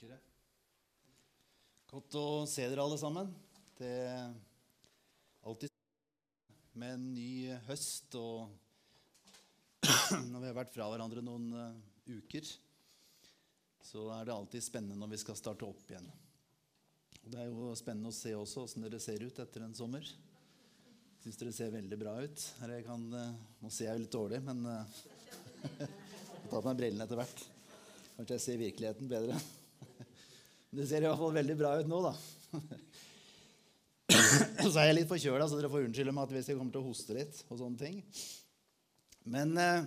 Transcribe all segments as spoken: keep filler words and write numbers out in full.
Takkere. Godt å se dere alle sammen. Det er alltid med en ny høst, og når vi har vært fra hverandre noen uh, uker, så er det alltid spennende når vi skal starte opp igjen. Det er jo spennende å se også hvordan dere ser ut etter en sommer. Jeg synes dere ser veldig bra ut. Her jeg kan, uh, nå ser jeg litt dårlig, men uh, jeg tar på meg brillene etter hvert. Kanskje jeg ser virkeligheten bedre. Det ser i hvert fall veldig bra ut nå, da. Så er jeg litt forkjølet, så dere får unnskylde meg at hvis jeg kommer til å hoste litt og sånne ting. Men eh,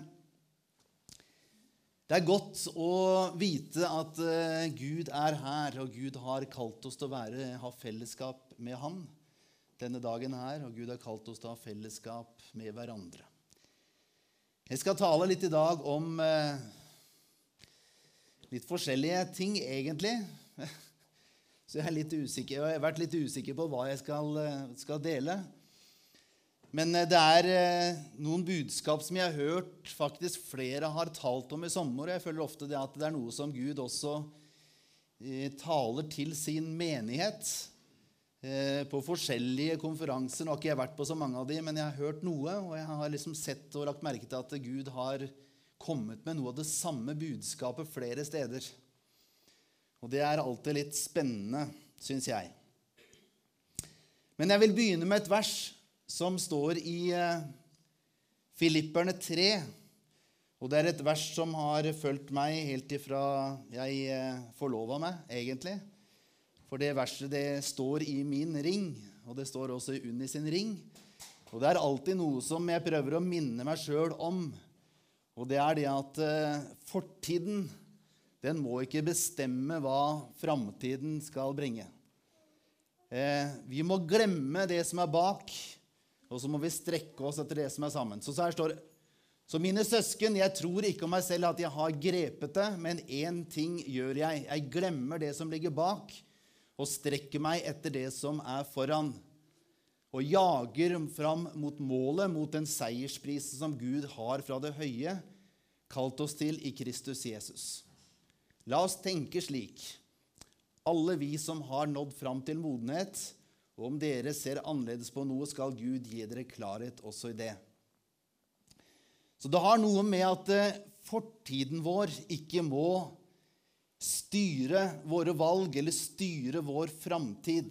det er godt å vite at eh, Gud er her, og Gud har kalt oss til å være, ha fellesskap med ham denne dagen her, og Gud har kalt oss til å ha fellesskap med hverandre. Jeg skal tale litt i dag om eh, litt forskjellige ting, egentlig. Så jeg er litt usikker. Jeg har vært litt usikker på hva jeg skal, skal dele. Men det er noen budskap som jeg har hørt faktisk flere har talt om i sommer. Jeg føler ofte det at det er noe som Gud også eh, taler til sin menighet eh, på forskjellige konferanser. Nå har ikke jeg vært på så mange av dem, men jeg har hørt noe, og jeg har liksom sett og lagt merke til at Gud har kommet med noe av det samme budskapet flere steder. Og det er alltid litt spennende, synes jeg. Men jeg vil begynne med et vers som står i Filipperne tre. Og det er et vers som har fulgt meg helt ifra jeg forlovet meg, egentlig. For det verset det står i min ring, og det står også i Unni sin ring. Og det er alltid noe som jeg prøver å minne meg selv om. Og det er det at uh, fortiden, den må ikke bestemme hva fremtiden skal bringe. Eh, vi må glemme det som er bak, og så må vi strekke oss etter det som er sammen. Så, så her står det, så mine søsken, jeg tror ikke om meg selv at jeg har grepet det, men en ting gjør jeg. Jeg glemmer det som ligger bak, og strekker meg etter det som er foran. Og jager fram mot målet, mot den seiersprisen som Gud har fra det høye, kalt oss til i Kristus Jesus. La oss tenke slik. Alle vi som har nådd fram til modenhet, og om dere ser annerledes på noe, skal Gud gi dere klarhet også i det. Så det har noe med at fortiden vår ikke må styre våre valg, eller styre vår fremtid.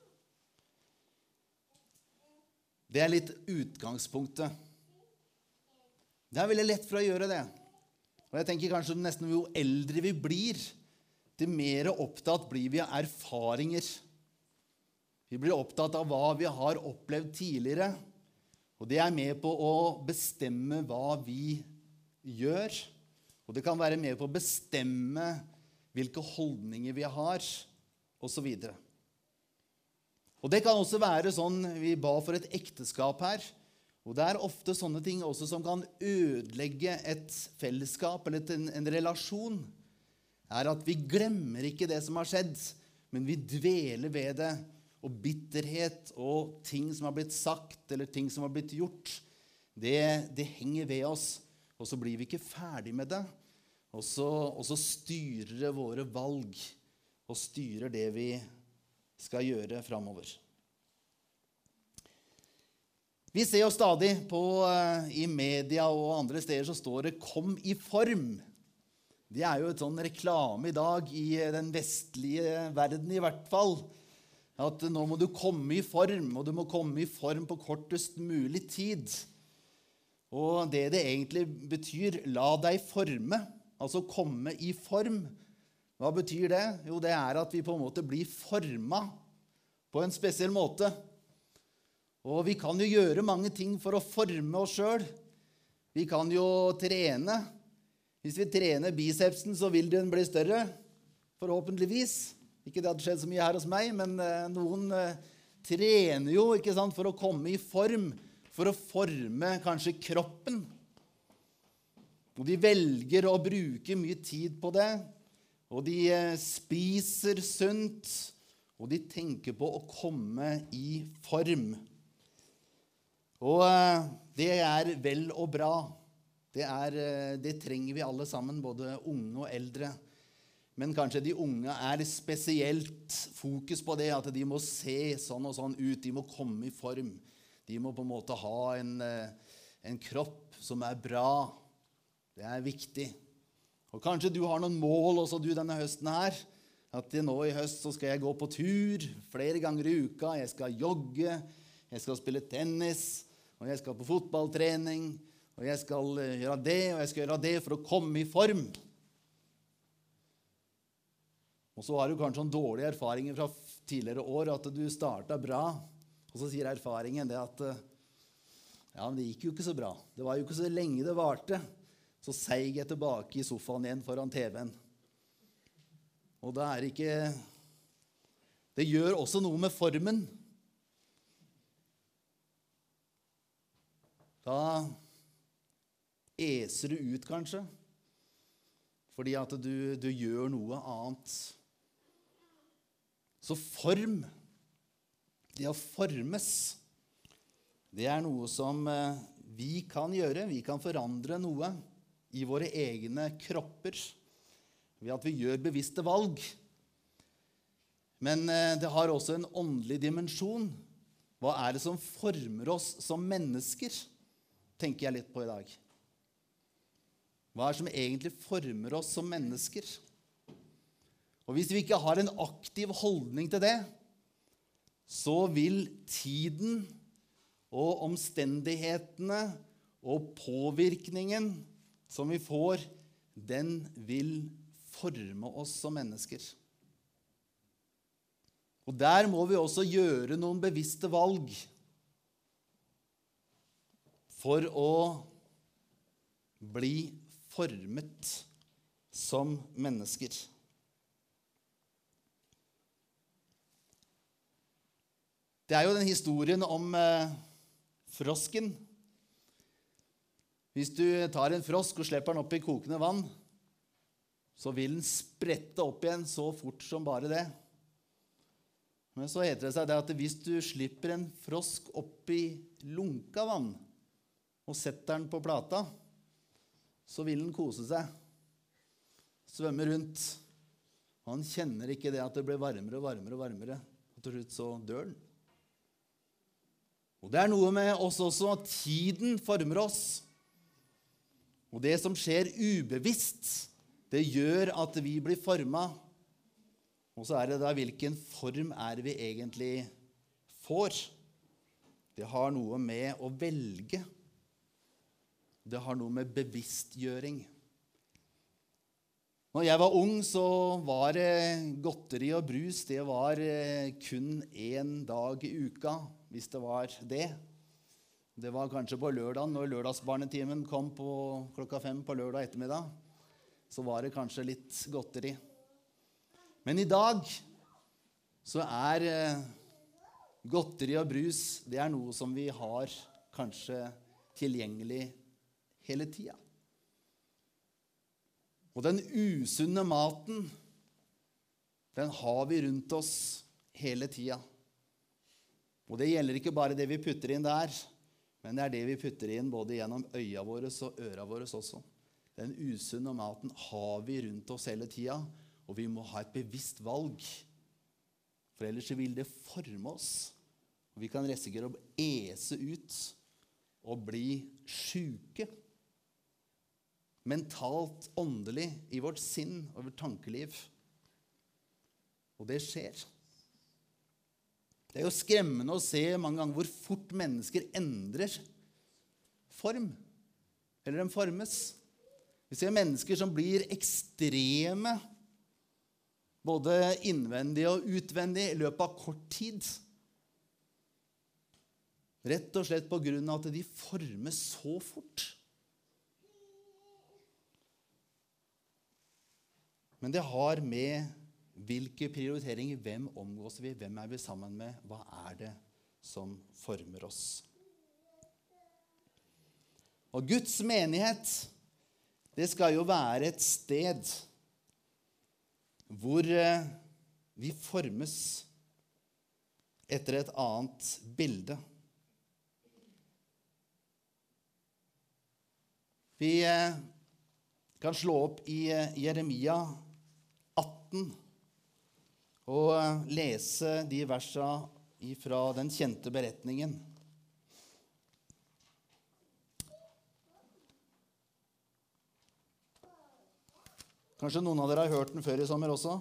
Det er litt utgangspunktet. Det er veldig lett for å gjøre det. Og jeg tenker kanskje nesten jo eldre vi blir, det mer opptatt blir vi av erfaringer. Vi blir opptatt av hva vi har opplevd tidligere, og det er med på å bestemme hva vi gjør. Og det kan være med på å bestemme hvilke holdninger vi har, og så videre. Og det kan også være sånn, vi ba for et ekteskap her, og det er ofte sånne ting også som kan ødelegge et fellesskap eller en, en relasjon, er at vi glemmer ikke det som har skjedd, men vi dveler ved det, og bitterhet og ting som har blitt sagt eller ting som har blitt gjort, det, det henger ved oss, og så blir vi ikke ferdig med det, og så, og så styrer det våre valg, og styrer det vi skal gjøre fremover. Vi ser jo stadig på, uh, i media og andre steder så står det «Kom i form». Det er jo et sånn reklame i dag i den vestlige verden i hvert fall. At nå må du komme i form, og du må komme i form på kortest mulig tid. Og det det egentlig betyr, la deg forme, altså komme i form. Hva betyr det? Jo, det er at vi på en måte blir formet på en spesiell måte. Og vi kan jo gjøre mange ting for å forme oss selv. Vi kan jo trene. Hvis vi trener bicepsen, så vil den bli større, forhåpentligvis. Ikke det at det skjer så mye her hos meg, men eh, noen eh, trener jo, ikke sant, for å komme i form, for å forme kanskje kroppen. Og de velger å bruke mye tid på det, og de eh, spiser sunt, og de tenker på å komme i form. Og det er vel og bra. Det, er, det trenger vi alle sammen, både unge og eldre. Men kanskje de unge er spesielt fokus på det, at de må se sånn og sånn ut. De må komme i form. De må på en måte ha en, en kropp som er bra. Det er viktig. Og kanskje du har noen mål også du denne høsten her. At nå i høst så skal jeg gå på tur flere ganger i uka. Jeg skal jogge, jeg skal spille tennis, og jeg skal på fotballtrening. Og jeg skal gjøre det, og jeg skal gjøre det for å komme i form. Og så har du kanskje en dårlig erfaringer fra tidligere år, at du startet bra. Og så sier erfaringen det at ja, men det gikk jo ikke så bra. Det var jo ikke så lenge det varte. Så seig jeg tilbake i sofaen igjen foran T V-en. Og det er ikke... Det gjør også noe med formen. Da eser du ut kanskje, fordi at du, du gjør noe annet. Så form, det å formes, det er noe som vi kan gjøre. Vi kan forandre noe i våre egne kropper ved at vi gjør bevisste valg. Men det har også en åndelig dimensjon. Hva er det som former oss som mennesker? Tenker jeg litt på i dag. Hva er det som egentlig former oss som mennesker? Og hvis vi ikke har en aktiv holdning til det, så vil tiden og omstendighetene og påvirkningen som vi får, den vil forme oss som mennesker. Og der må vi også gjøre noen bevisste valg for å bli formet som mennesker. Det er jo den historien om eh, frosken. Hvis du tar en frosk og slipper den opp i kokende vann, så vil den sprette opp igjen så fort som bare det. Men så heter det seg det at hvis du slipper en frosk opp i lunka vann og setter den på plata, så vil den kose seg, svømme rundt. Han kjenner ikke det at det blir varmere og varmere og varmere, og til slutt så dør den. Og det er noe med oss også, at tiden former oss. Og det som skjer ubevisst, det gjør at vi blir formet. Og så er det da hvilken form er vi egentlig får. Det har noe med å velge. Det har noe med bevisstgjøring. Når jeg var ung, så var det godteri og brus, det var kun en dag i uka, hvis det var det. Det var kanskje på lørdagen, når lørdagsbarnetimen kom på klokka fem på lørdag ettermiddag, så var det kanskje litt godteri. Men i dag så er godteri og brus, det er noe som vi har kanskje tilgjengelig hele tiden. Og den usunne maten, den har vi rundt oss hele tiden. Og det gjelder ikke bare det vi putter inn der, men det er det vi putter inn både gjennom øya våre og øra våre også. Den usunne maten har vi rundt oss hele tiden, og vi må ha et bevisst valg. For ellers vil det forme oss. Og vi kan risikere å ese ut og bli syke. Mentalt, åndelig, i vårt sinn og vårt tankeliv. Og det skjer. Det er jo skremmende å se mange ganger hvor fort mennesker endrer form, eller de formes. Vi ser mennesker som blir ekstreme, både innvendig og utvendig, i løpet av kort tid. Rett og slett på grunn av at de formes så fort. Men det har med hvilke prioriteringer, hvem omgås vi, hvem er vi sammen med, hva er det som former oss. Og Guds menighet, det skal jo være et sted hvor vi formes etter et annet bilde. Vi kan slå opp i Jeremia atten og lese de versene fra den kjente beretningen. Kanskje noen av dere har hørt den før i sommer også?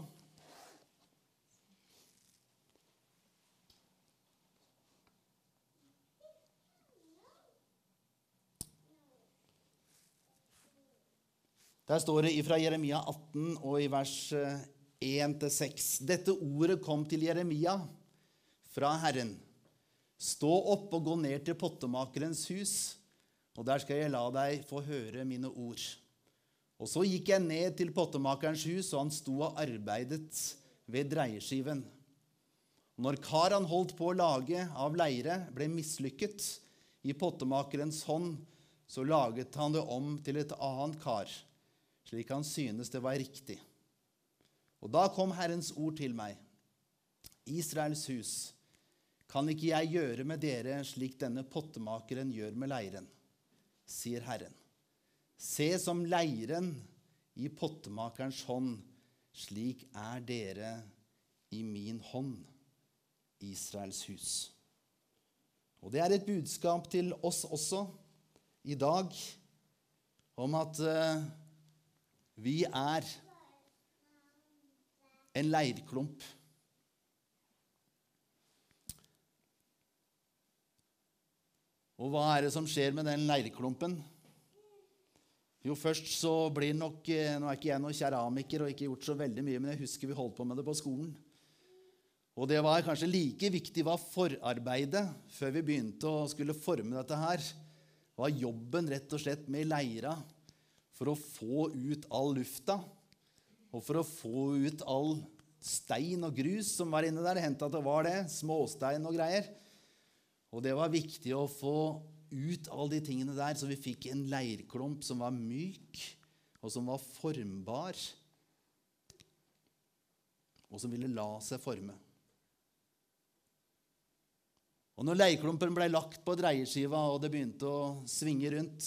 Der står det fra Jeremia atten og i vers en til seks. Dette ordet kom til Jeremia fra Herren. Stå opp og gå ned til pottemakerens hus, og der skal jeg la deg få høre mine ord. Og så gikk jeg ned til pottemakerens hus, og han sto og arbeidet ved dreieskiven. Når kar han holdt på å lage av leire ble mislykket i pottemakerens hånd, så laget han det om til et annet kar, slik han synes det var riktig. Og da kom Herrens ord til meg. Israels hus, kan ikke jeg gjøre med dere slik denne pottemakeren gjør med leiren, sier Herren. Se som leiren i pottemakerens hånd, slik er dere i min hånd, Israels hus. Og det er et budskap til oss også i dag, om at uh, vi er en leirklump. Og hva er det som skjer med den leirklumpen? Jo, først så blir nok, nå er ikke jeg noen keramiker og ikke gjort så veldig mye, men jeg husker vi holdt på med det på skolen. Og det var kanskje like viktig var forarbeidet før vi begynte å skulle forme dette her. Var jobben rett og slett med leira for å få ut all lufta, og for å få ut all stein og grus som var inne der. Det hendte at det var det, småstein og greier. Og det var viktig å få ut alle de tingene der, så vi fikk en leirklump som var myk, og som var formbar, og som ville la seg forme. Og når leirklumpen ble lagt på dreieskiva, og det begynte å svinge rundt,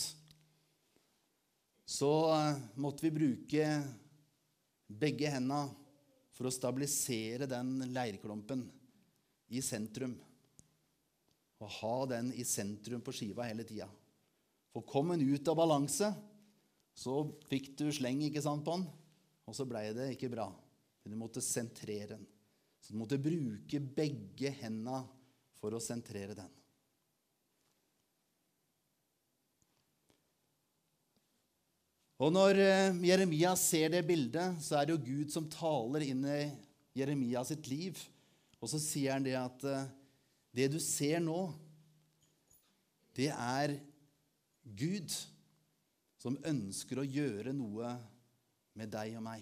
så måtte vi bruke begge hendene for å stabilisere den leirklumpen i sentrum. Og ha den i sentrum på skiva hele tiden. For kom den ut av balanse, så fikk du sleng ikke sant, på den, og så ble det ikke bra. Du måtte sentrere den. Så du måtte bruke begge hendene for å sentrere den. Og når Jeremia ser det bildet, så er det jo Gud som taler inn i Jeremia sitt liv. Og så sier han det at det du ser nå, det er Gud som ønsker å gjøre noe med deg og meg.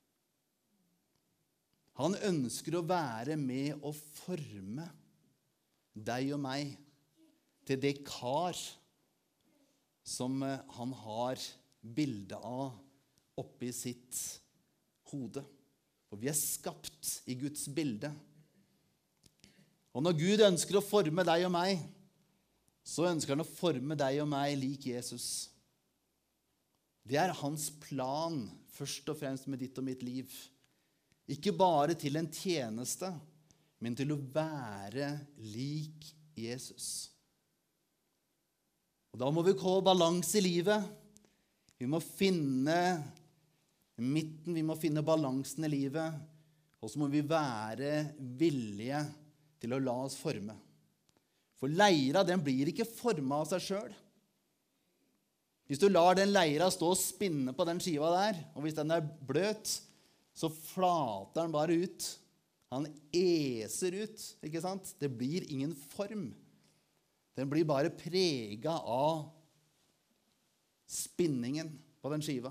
Han ønsker å være med og forme deg og meg til det kar som han har bilde av oppi sitt hode. Og vi er skapt i Guds bilde. Og når Gud ønsker å forme deg og meg, så ønsker han å forme deg og meg lik Jesus. Det er hans plan, først og fremst med ditt og mitt liv. Ikke bare til en tjeneste, men til å være lik Jesus. Og da må vi få balanse i livet. Vi må finne midten, vi må finne balansen i livet, og så må vi være villige til å la oss forme. For leira, den blir ikke formet av seg selv. Hvis du lar den leira stå og spinne på den skiva der, og hvis den er bløt, så flater den bare ut. Han eser ut, ikke sant? Det blir ingen form. Den blir bare preget av spinningen på den skiva.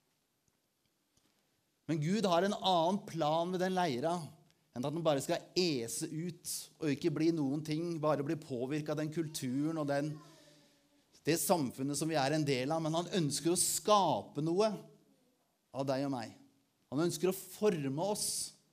Men Gud har en annen plan med den leira, enn at den bare skal ese ut, og ikke bli noen ting, bare bli påvirket av den kulturen og den, det samfunnet som vi er en del av. Men han ønsker å skape noe av deg og meg. Han ønsker å forme oss.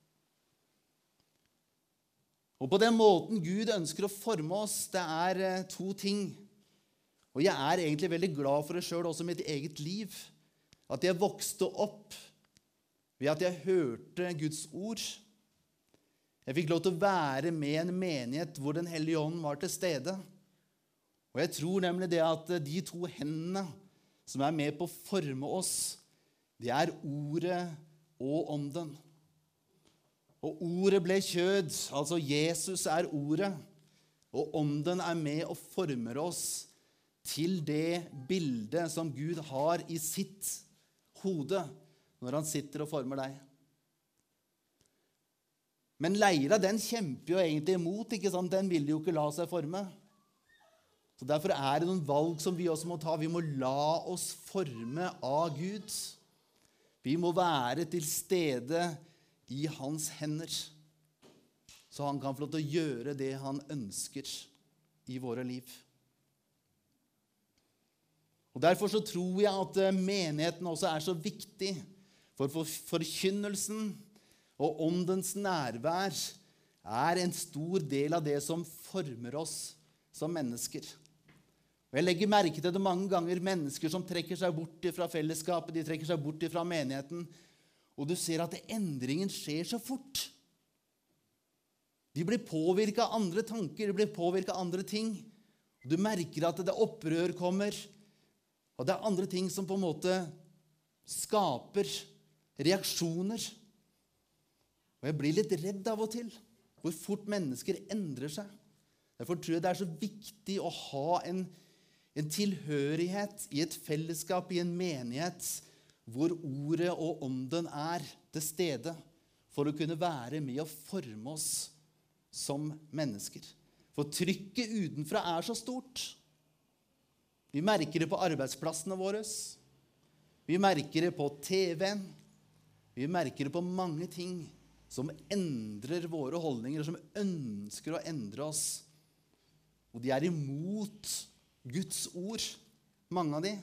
Og på den måten Gud ønsker å forme oss, det er to ting. Og jeg er egentlig veldig glad for det selv, også i mitt eget liv, at jeg vokste opp ved at jeg hørte Guds ord. Jeg fikk lov til å være med i en menighet hvor Den hellige ånd var til stede. Og jeg tror nemlig det at de to hendene som er med på å forme oss, det er ordet og ånden. Og ordet ble kjød, altså Jesus er ordet, og ånden er med og former oss til det bildet som Gud har i sitt hode når han sitter og former deg. Men leira, den kjemper jo egentlig imot, ikke sant? Den vil jo ikke la seg forme. Så derfor er det noen valg som vi også må ta. Vi må la oss forme av Gud. Vi må være til stede i hans hender, så han kan få lov til å gjøre det han ønsker i våre liv. Og derfor så tror jeg at menigheten også er så viktig, for forkynnelsen og åndens nærvær er en stor del av det som former oss som mennesker. Og jeg legger merke til det mange ganger, mennesker som trekker seg bort fra fellesskapet, de trekker seg bort fra menigheten, og du ser at endringen skjer så fort. De blir påvirket av andre tanker, de blir påvirket av andre ting. Du merker at det opprør kommer, og det er andre ting som på en måte skaper reaksjoner. Og jeg blir litt redd av og til, hvor fort mennesker endrer seg. Derfor tror jeg det er så viktig å ha en, en tilhørighet i et fellesskap, i en menighet, hvor ordet og ånden er til stede, for å kunne være med og forme oss som mennesker. For trykket utenfra er så stort. Vi merker det på arbeidsplassene våre. Vi merker det på T V-en. Vi merker det på mange ting som endrer våre holdninger, som ønsker å endre oss. Og de er imot Guds ord, mange av de.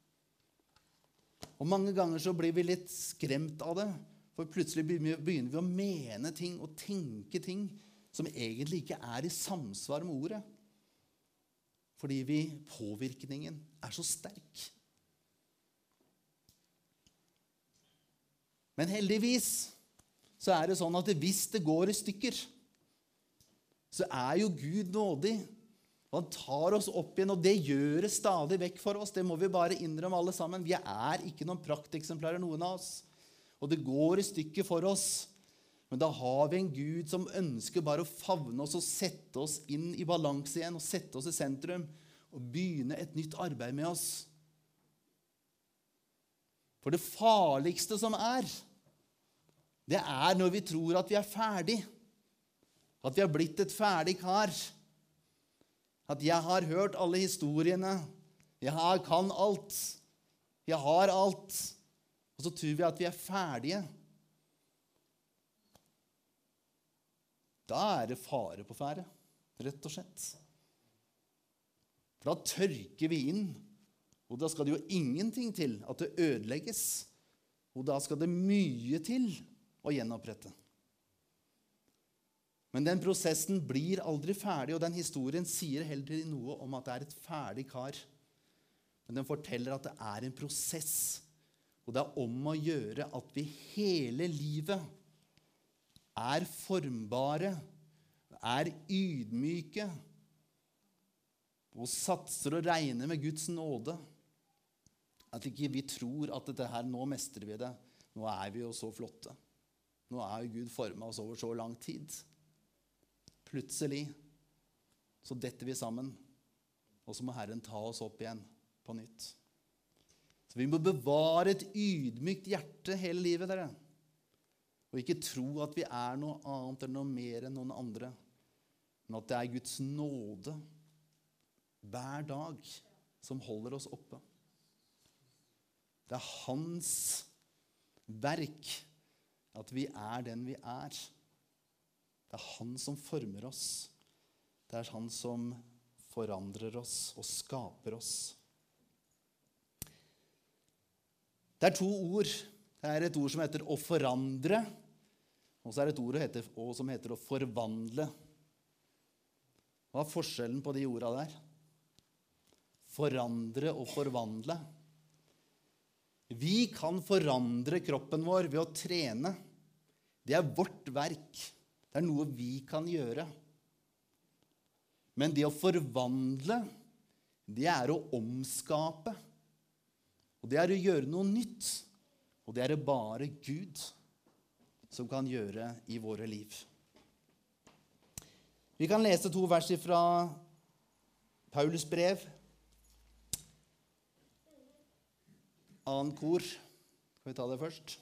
Og mange ganger så blir vi litt skremt av det, for plutselig begynner vi å mene ting og tenke ting som egentlig ikke er i samsvar med ordet. Fordi vi, påvirkningen er så sterk. Men heldigvis så er det sånn at hvis det går i stykker, så er jo Gud nådig. Og han tar oss opp igjen, og det gjør det stadig vekk for oss. Det må vi bare innrømme alle sammen. Vi er ikke noen prakteksemplarer, noen av oss. Og det går i stykker for oss. Men da har vi en Gud som ønsker bare å favne oss og sette oss inn i balanse igjen, og sette oss i sentrum, og begynne et nytt arbeid med oss. For det farligste som er, det er når vi tror at vi er ferdig. At vi har blitt et ferdig kar. At jeg har hørt alle historiene. Jeg har, kan alt. Jeg har alt. Og så tror vi at vi er ferdige. Da er det fare på ferde, rett og slett. For da tørker vi inn, og da skal det jo ingenting til at det ødelegges. Og da skal det mye til å gjenopprette. Men den prosessen blir aldri ferdig, og den historien sier heller noe om at det er et ferdig kar. Men den forteller at det er en prosess, og det er om å gjøre at vi hele livet er formbare, er ydmyke, og satser og regner med Guds nåde. At ikke vi tror at dette her, nå mestrer vi det, nå er vi jo så flotte. Nå er jo Gud formet oss over så lang tid. Plutselig så detter vi sammen, og så må Herren ta oss opp igjen på nytt. Så vi må bevare et ydmykt hjerte hele livet, dere. Og ikke tro at vi er noe annet eller noe mer enn noen andre, men at det er Guds nåde hver dag som holder oss oppe. Det er hans verk at vi er den vi er. Det er han som former oss. Det er han som forandrer oss og skaper oss. Det er to ord. Det er et ord som heter å forandre, og så er det et ord som heter, som heter å forvandle. Hva er forskjellen på de ordene der? Forandre og forvandle. Vi kan forandre kroppen vår ved å trene. Det er vårt verk. Det er noe vi kan gjøre. Men det å forvandle, det er å omskape. Og det er å gjøre noe nytt. Og det er det bare Gud som kan gjøre i våre liv. Vi kan lese to vers fra Paulus brev. Annen kor. Skal vi ta det først?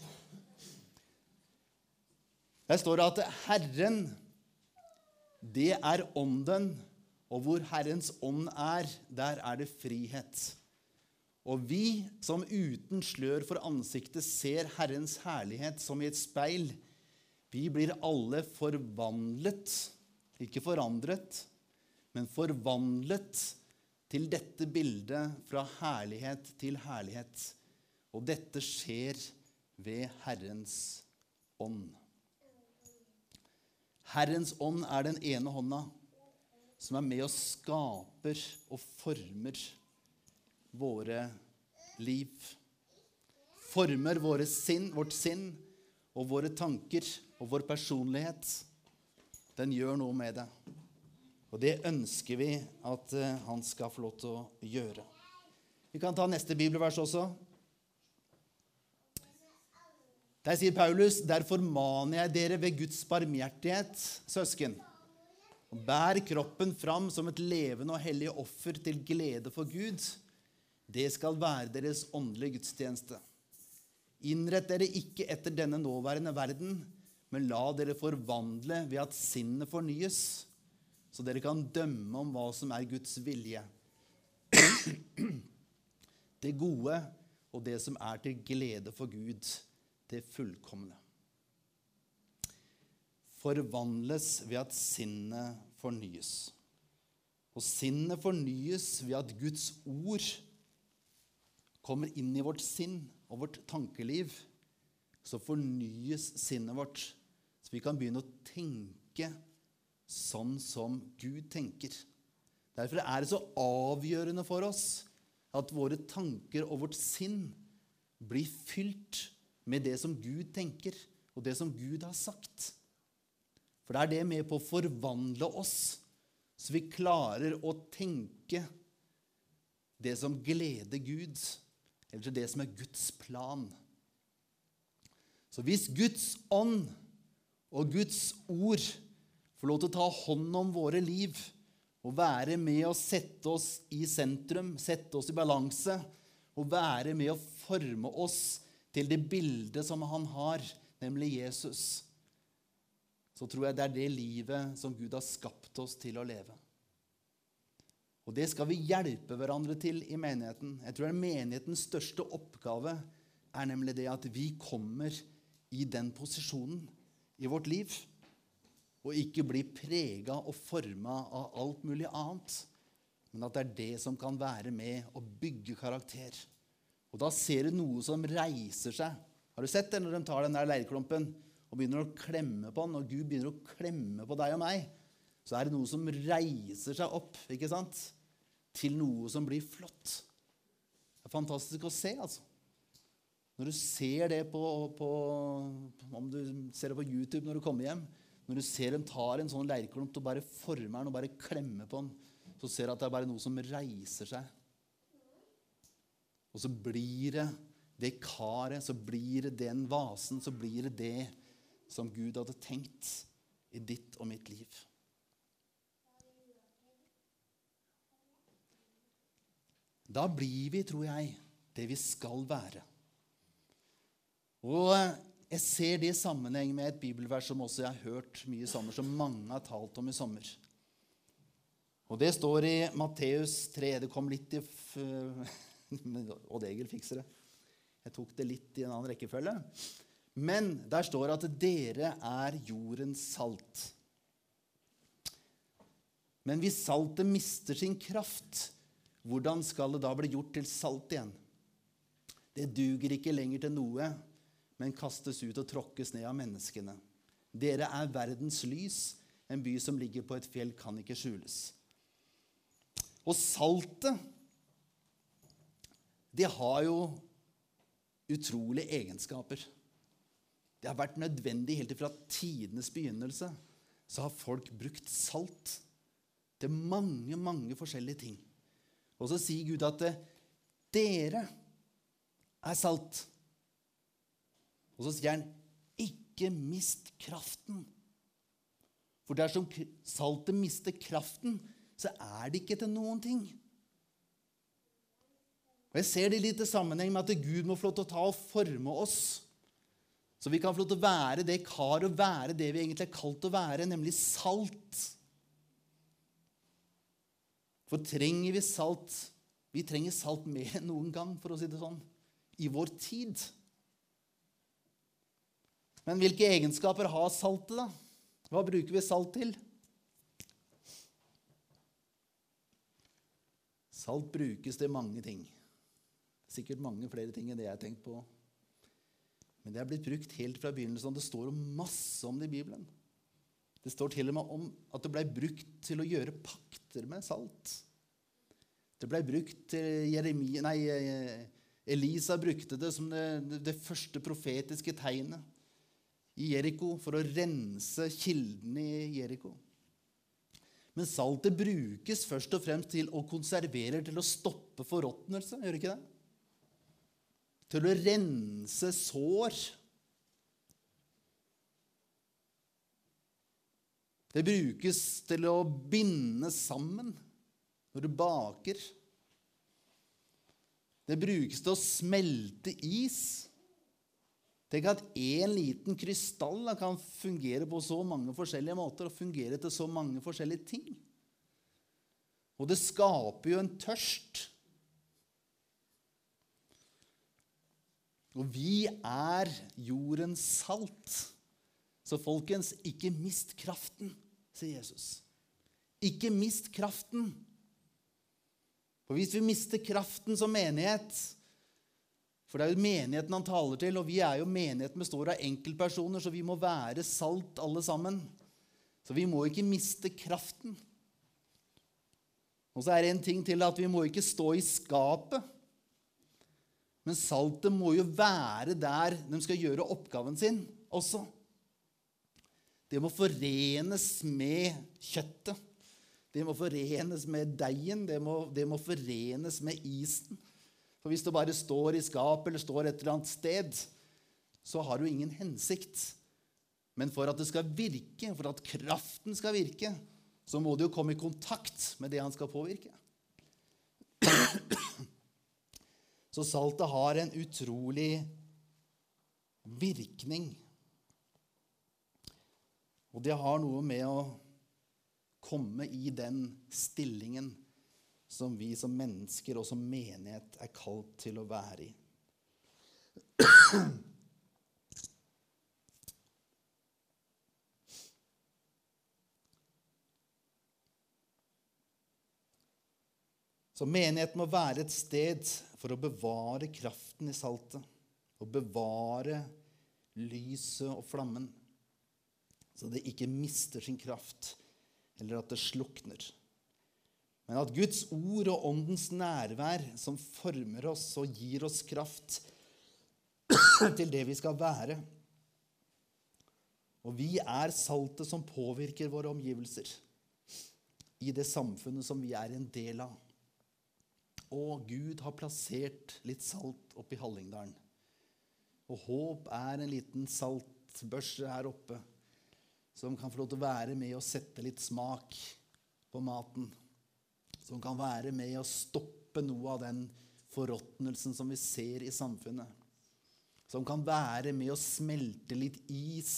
Der står det at Herren, det er ånden, og hvor Herrens ånd er, der er det frihet. Og vi som uten slør for ansiktet ser Herrens herlighet som i et speil, vi blir alle forvandlet, ikke forandret, men forvandlet til dette bildet fra herlighet til herlighet. Og dette skjer ved Herrens ånd. Herrens ånd er den ene hånda som er med og skaper og former våre liv. Former våre sinn, vårt sinn og våre tanker og vår personlighet. Den gjør noe med det. Og det ønsker vi at han skal få lov til å gjøre. Vi kan ta neste bibelvers også. Der sier Paulus, derfor maner jeg dere ved Guds barmhjertighet, søsken. Bær kroppen fram som et levende og hellig offer til glede for Gud. Det skal være deres åndelige gudstjeneste. Innrett dere ikke etter denne nåværende verden, men la dere forvandle ved at sinnet fornyes, så dere kan dømme om hva som er Guds vilje. Det gode og det som er til glede for Gud, det fullkomne. Forvandles ved at sinnet fornyes. Og sinnet fornyes ved at Guds ord kommer inn i vårt sinn og vårt tankeliv. Så fornyes sinnet vårt, så vi kan begynne å tenke sånn som Gud tenker. Derfor er det så avgjørende for oss at våre tanker og vårt sinn blir fylt med det som Gud tenker, og det som Gud har sagt. For det er det med på å forvandle oss, så vi klarer å tenke det som gleder Gud, eller det som er Guds plan. Så hvis Guds ånd og Guds ord får lov til å ta hånd om våre liv, og være med å sette oss i sentrum, sette oss i balanse, og være med å forme oss til det bildet som han har, nemlig Jesus, så tror jeg det er det livet som Gud har skapt oss til å leve. Og det skal vi hjelpe hverandre til i menigheten. Jeg tror at menighetens største oppgave er nemlig det at vi kommer i den posisjonen i vårt liv, og ikke blir preget og formet av alt mulig annet, men at det er det som kan være med å bygge karakter. Og da ser du noe som reiser seg. Har du sett det når de tar den der leirklumpen og begynner å klemme på den, og Gud begynner å klemme på deg og meg, så er det noe som reiser seg opp, ikke sant? Til noe som blir flott. Det er fantastisk å se, altså. Når du ser det på, på om du ser det på YouTube når du kommer hjem, når du ser dem tar en sånn leirklump og bare former den og bare klemmer på den, så ser du at det er bare noe som reiser seg. Og så blir det det karet, så blir det den vasen, så blir det det som Gud hadde tenkt i ditt og mitt liv. Da blir vi, tror jeg, det vi skal være. Og jeg ser det i sammenheng med et bibelvers som også jeg har hørt mye i sommer, som mange har talt om i sommer. Og det står i Matteus tre, det kom litt i... Odd Egil fikser det. Jeg tok det litt i en annen rekkefølge. Men der står at dere er jordens salt. Men hvis saltet mister sin kraft, hvordan skal det da bli gjort til salt igjen? Det duger ikke lenger til noe, men kastes ut og tråkkes ned av menneskene. Dere er verdens lys, en by som ligger på et fjell kan ikke skjules. Og saltet, det har jo utrolige egenskaper. Det har vært nødvendig helt fra tidenes begynnelse. Så har folk brukt salt til mange, mange forskjellige ting. Og så sier Gud at dere er salt. Og så sier han, ikke mist kraften. For dersom saltet mister kraften, så er det ikke til noen ting. Og jeg ser det litt i sammenheng med at Gud må få lov til å ta og forme oss, så vi kan få lov til å være det kar og være det vi egentlig er kalt å være, nemlig salt. For trenger vi salt? Vi trenger salt mer enn noen gang, for å si det sånn, i vår tid. Men hvilke egenskaper har saltet da? Hva bruker vi salt til? Salt brukes til mange ting. Sikkert mange flere ting enn det jeg har tenkt på. Men det er blitt brukt helt fra begynnelsen. Det står om masse om det i Bibelen. Det står til og med om at det ble brukt til å gjøre pakter med salt. Det ble brukt til Jeremia, nei, Elisa brukte det som det, det første profetiske tegnet i Jericho for å rense kilden i Jericho. Men saltet brukes først og fremst til å konservere, til å stoppe forråtnelse, gjør det ikke det? Til å rense sår. Det brukes til å binde sammen når du baker. Det brukes til å smelte is. Tenk at en liten krystall kan fungere på så mange forskjellige måter og fungere til så mange forskjellige ting. Og det skaper jo en tørst. Og vi er jordens salt. Så folkens, ikke mist kraften, sier Jesus. Ikke mist kraften. For hvis vi mister kraften som menighet, for det er jo menigheten han taler til, og vi er jo menigheten består av enkeltpersoner, så vi må være salt alle sammen. Så vi må ikke miste kraften. Og så er det en ting til at vi må ikke stå i skapet. Men saltet må jo være der de skal gjøre oppgaven sin også. Det må forenes med kjøttet. Det må forenes med deigen. Det må, det må forenes med isen. For hvis det bare står i skap eller står et eller annet sted, så har det jo ingen hensikt. Men for at det skal virke, for at kraften skal virke, så må det jo komme i kontakt med det han skal påvirke. Så saltet har en utrolig virkning. Og det har noe med å komme i den stillingen som vi som mennesker og som menighet er kalt til å være i. Så menigheten må være et sted for å bevare kraften i saltet, og bevare lyset og flammen, så det ikke mister sin kraft, eller at det slukner. Men at Guds ord og åndens nærvær som former oss og gir oss kraft til det vi skal være. Og vi er saltet som påvirker våre omgivelser i det samfunnet som vi er en del av. Og Gud har plassert litt salt oppe i Hallingdalen. Og håp er en liten saltbørse her oppe, som kan få lov til å være med og sette litt smak på maten. Som kan være med å stoppe noe av den forråtnelsen som vi ser i samfunnet. Som kan være med å smelte litt is.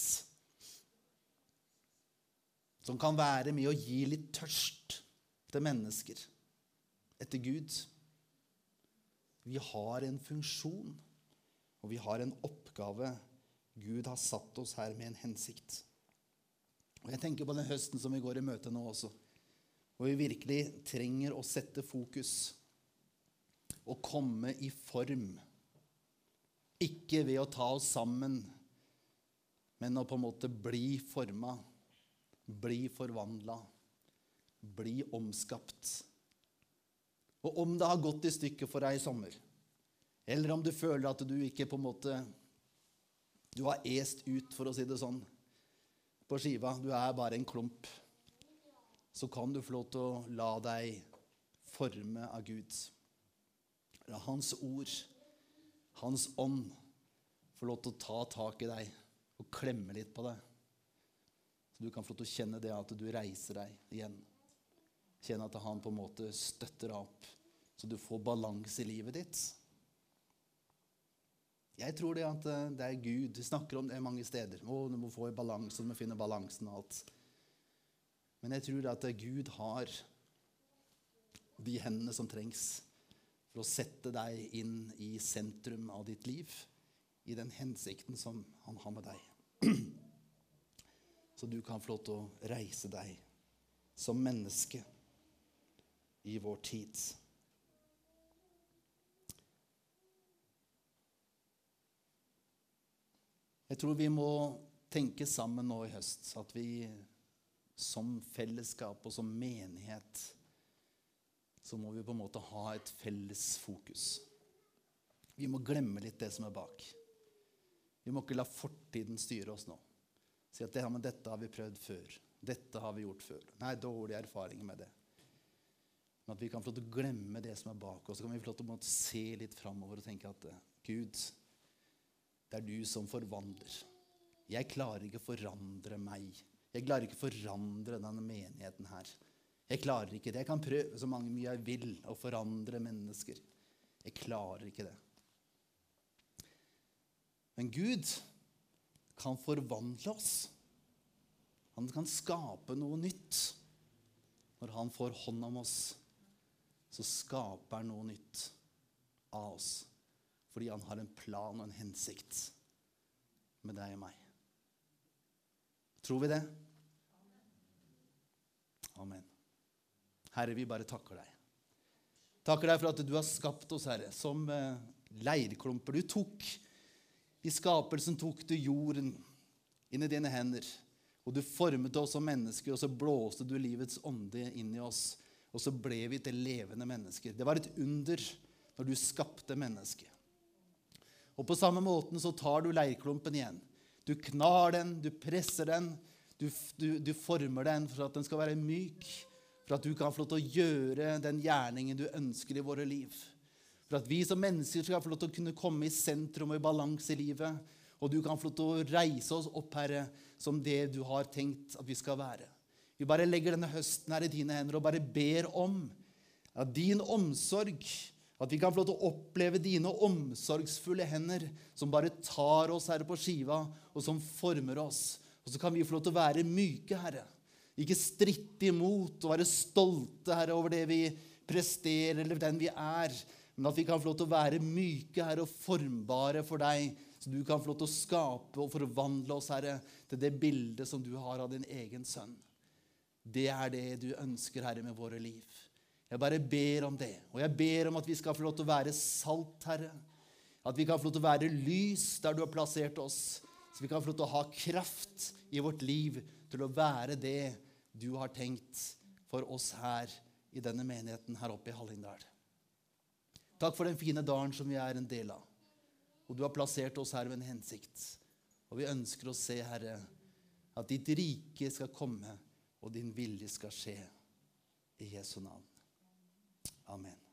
Som kan være med å gi litt tørst til mennesker etter Gud. Vi har en funksjon, og vi har en oppgave. Gud har satt oss her med en hensikt. Og jeg tenker på den høsten som vi går i møte nå også, hvor vi virkelig trenger å sette fokus og komme i form. Ikke ved å ta oss sammen, men å på en måte bli formet, bli forvandlet, bli omskapt. Og om det har gått i stykker for deg i sommer, Eller om du føler at du ikke på en måte, du har est ut, for å si det sånn, på skiva, du er bare en klump, så kan du få lov til å la deg forme av Gud. La hans ord, hans ånd, få lov til å ta tak i deg og klemme litt på deg. Så du kan få lov til å kjenne det at du reiser deg igjen. Kjenne at han på en måte støtter deg opp, så du får balanse i livet ditt. Jeg tror det at det er Gud. Vi snakker om det mange steder. Å, du må få i balanse, du må finne balansen og alt. Men jeg tror at Gud har de hendene som trengs for å sette deg inn i sentrum av ditt liv, i den hensikten som han har med deg. Så du kan få lov til å reise deg som menneske i vår tid. Jeg tror vi må tenke sammen nå i høst, at vi som fellesskap og som menighet, så må vi på en måte ha et felles fokus. Vi må glemme litt det som er bak. Vi må ikke la fortiden styre oss nå. Si at ja, men dette har vi prøvd før. Dette har vi gjort før. Nei, dårlige erfaringer med det. Men at vi kan få lov til å glemme det som er bak oss, så kan vi få lov til å se litt fremover og tenke at Gud, det er du som forvandler. Jeg klarer ikke å forandre meg. Jeg klarer ikke å forandre denne menigheten her. Jeg klarer ikke det. Jeg kan prøve så mange mye jeg vil å forandre mennesker. Jeg klarer ikke det. Men Gud kan forvandle oss. Han kan skape noe nytt. Når han får hånd om oss, så skaper han noe nytt av oss. Fordi han har en plan og en hensikt med deg og meg. Tror vi det? Amen. Herre, vi bare takker deg. Takker deg for at du har skapt oss, Herre, som leirklumper. Du tok, i skapelsen tok du jorden inn i dine hender, og du formet oss som mennesker, og så blåste du livets ånde inn i oss, og så ble vi til levende mennesker. Det var et under når du skapte mennesket. Og på samme måten så tar du leirklumpen igjen. Du knar den, du presser den, du, du, du former den for at den skal være myk, for at du kan få lov til å gjøre den gjerningen du ønsker i våre liv. For at vi som mennesker skal få lov til å kunne komme i sentrum og i balanse i livet, og du kan få lov til å reise oss opp, Herre, som det du har tenkt at vi skal være. Vi bare legger denne høsten her i dine hender og bare ber om at din omsorg, at vi kan få lov til å oppleve dine omsorgsfulle hender som bare tar oss, Herre, på skiva, og som former oss. Og så kan vi få lov til å være myke, Herre. Ikke stritte imot og være stolte, Herre, over det vi presterer eller den vi er. Men at vi kan få lov til å være myke, Herre, og formbare for deg. Så du kan få lov til å skape og forvandle oss, Herre, til det bildet som du har av din egen sønn. Det er det du ønsker, Herre, med våre liv. Jeg bare ber om det, og jeg ber om at vi skal få lov til å være salt, Herre. At vi kan få lov til å være lys der du har plassert oss. Så vi kan få lov til å ha kraft i vårt liv til å være det du har tenkt for oss her i denne menigheten her oppe i Hallingdal. Takk for den fine dalen som vi er en del av. Og du har plassert oss her med en hensikt. Og vi ønsker å se, Herre, at ditt rike skal komme, og din vilje skal skje. I Jesu navn. Amen.